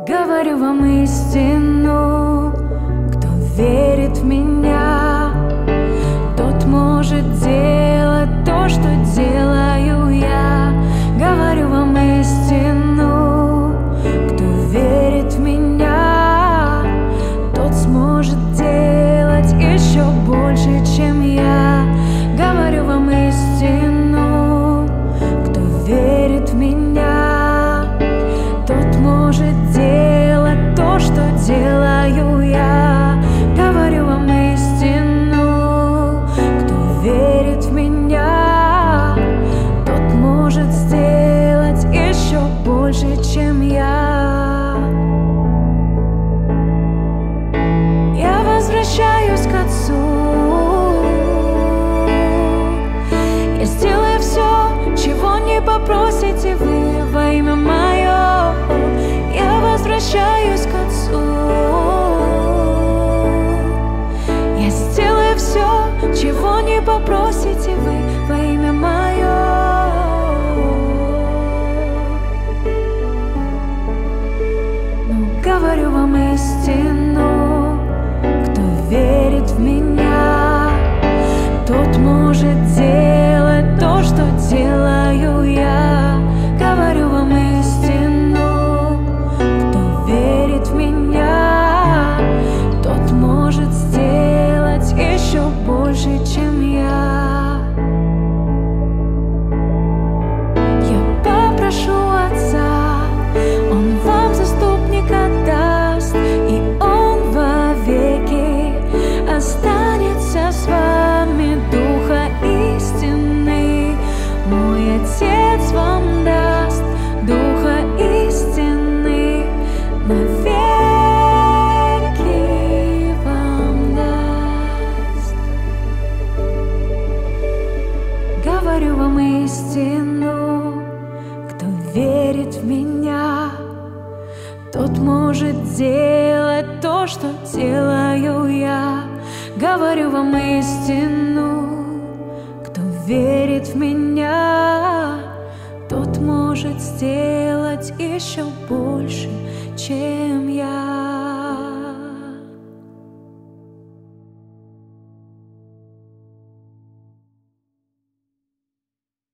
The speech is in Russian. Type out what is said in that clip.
Говорю вам истину, кто верит в меня, тот может делать то, что делаю я. Говорю вам истину, кто верит в меня, тот сможет делать еще больше, чем я. Говорю вам истину, кто верит в меня, тот может делать то, что делаю я. Говорю вам истину, кто верит в меня, тот может сделать еще больше, чем я. Я возвращаюсь к Отцу, я сделаю все, чего не попросите вы во имя Мое. Я возвращаюсь к Отцу, я сделаю все, чего не попросите вы во имя Мое. Но говорю вам истину, кто верит в меня, тот может делать то, что делаю я. Говорю вам истину, кто верит в меня, тот может сделать еще больше, чем я. Я попрошу Отца, Он вам заступника даст, и Он вовеки останется с вами, Духа истины. Мой Отец вам даст Духа истины, навеки вам даст. Говорю вам истину, кто верит в меня, тот может делать то, что делаю я. Говорю вам истину, кто верит в меня, тот может сделать еще больше, чем я.